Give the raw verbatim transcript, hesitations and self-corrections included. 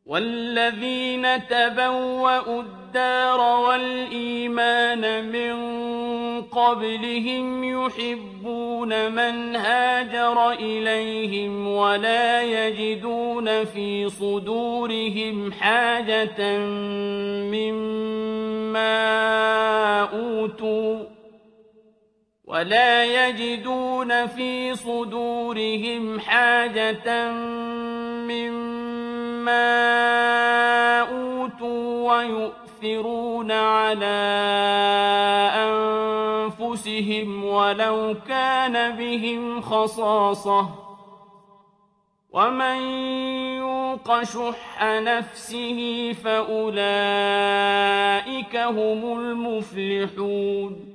وَالَّذِينَ تَبَوَّءُوا الدَّارَ وَالْإِيمَانَ مِن قَبْلِهِمْ يُحِبُّونَ مَنْ هَاجَرَ إِلَيْهِمْ وَلَا يَجِدُونَ فِي صُدُورِهِمْ حَاجَةً مِّمَّا أُوتُوا وَلَا يَجِدُونَ فِي صُدُورِهِمْ حَاجَةً مِّمَّا أُوتُوا وَيُؤْثِرُونَ عَلَىٰ أَنفُسِهِمْ وَلَوْ كَانَ بِهِمْ خَصَاصَةٌ ۚ وَمَن يُوقَ شُحَّ نَفْسِهِ فَأُولَٰئِكَ هُمُ الْمُفْلِحُونَ